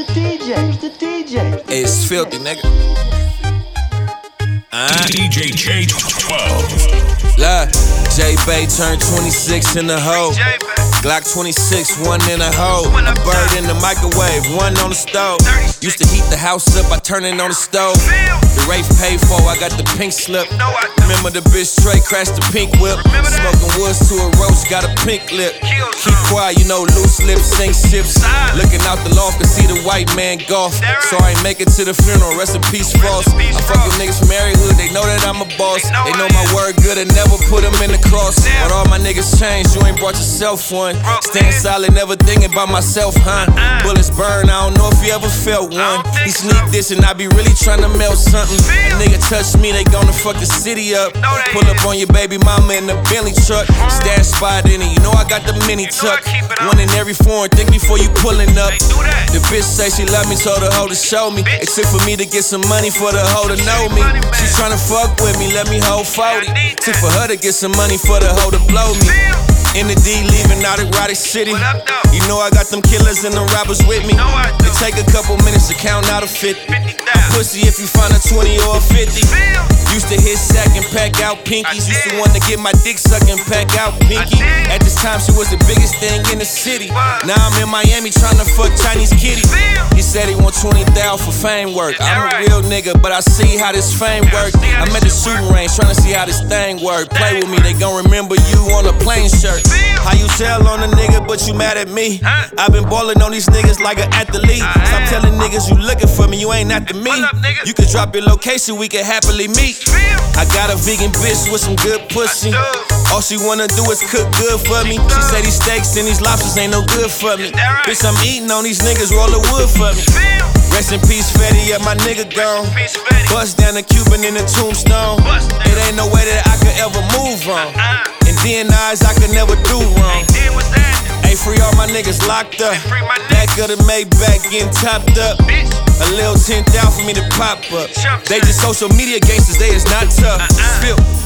It's filthy, nigga. DJ J12. Look, J-Bay turned 26 in the hole. Glock 26, one in a hole. A bird in the microwave, one on the stove. Used to heat the house up, I turn it on the stove. The Wraith paid for, I got the pink slip. Remember the bitch Trey crashed the pink whip. Smoking woods to a roast, got a pink lip. Keep quiet, you know, loose lips, sink ships. Looking out the loft, can see the white man golf. So I ain't make it to the funeral, rest in peace, Frost. I fuck with niggas from every hood, they know that I'm a boss. They know my word good and never put them in the cross. But all my niggas changed, you ain't brought yourself one. Staying solid, never thinking about myself, huh? Bullets burn, I don't know if you ever felt one. He sneak this and I be really tryna melt something. A nigga touch me, they gonna fuck the city up. Pull up on your baby mama in the Bentley truck. Stash spot in it, you know I got the mini tuck. One in every foreign, think before you pulling up. The bitch say she love me, so the hoe to show me. It took for me to get some money for the hoe to know me. She tryna fuck with me, let me hold 40. Took for her to get some money for the hoe to blow me. In the D, leaving out erotic city. You know I got them killers and them robbers with me. It take a couple minutes to count out a 50. I'm pussy if you find a 20 or a 50. Used to hit sack and pack out pinkies. Used to want to get my dick sucked and pack out pinky. At this time she was the biggest thing in the city. Now I'm in Miami trying to fuck Chinese kitty. He said he want 20,000 for fame work. I'm a real nigga, but I see how this fame work. I'm at the shooting range trying to see how this thing work. Play with me, they gon' remember you on a plain shirt. How you tell on a nigga, but you mad at me? I been ballin' on these niggas like an athlete. Stop telling niggas you looking for me, you ain't after me. You can drop your location, we can happily meet. I got a vegan bitch with some good pussy. All she wanna do is cook good for me. She say these steaks and these lobsters ain't no good for me. Bitch, I'm eating on these niggas, roll the wood for me. Rest in peace, Fetty, yeah, my nigga gone. Bust down the Cuban in the tombstone. It ain't no way that I could ever move on. And DNIs I could never do wrong. Hey, free all my niggas locked up. Back of the Maybach getting topped up. A little 10,000 for me to pop up. They just social media gangsters, they is not tough. Spill.